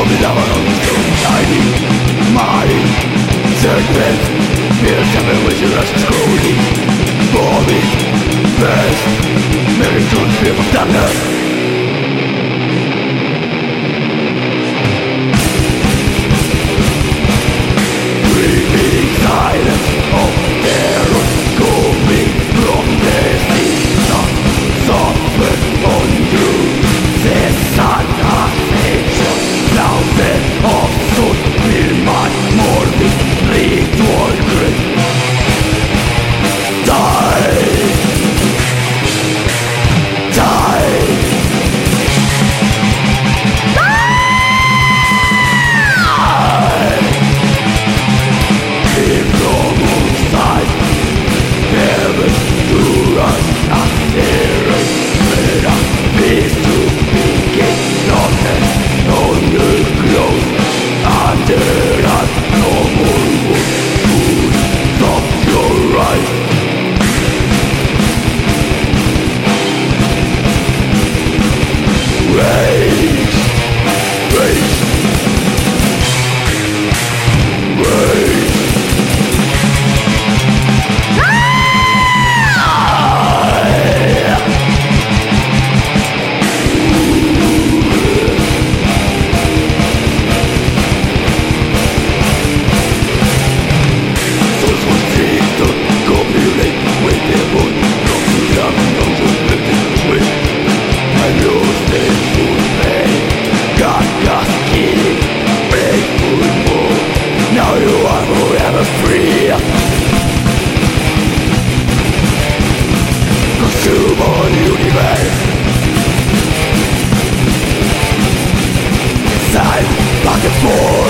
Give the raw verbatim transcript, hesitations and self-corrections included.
dominaron tiny mind segment. Pierwsza myśl raz skróli boli bez meritum niepowtarne. Breathing silence of terror coming from the sea. Suffer on you, the sun has nature. Now the of will my morbid ritual grip. Die, die, die. Keep from outside, heaven to rise and terror. Better peace to begin, darkness on the close. Under us, no more wood, food, stop your eyes. Rage, rage, rage. Consume universe. Inside, back and forth.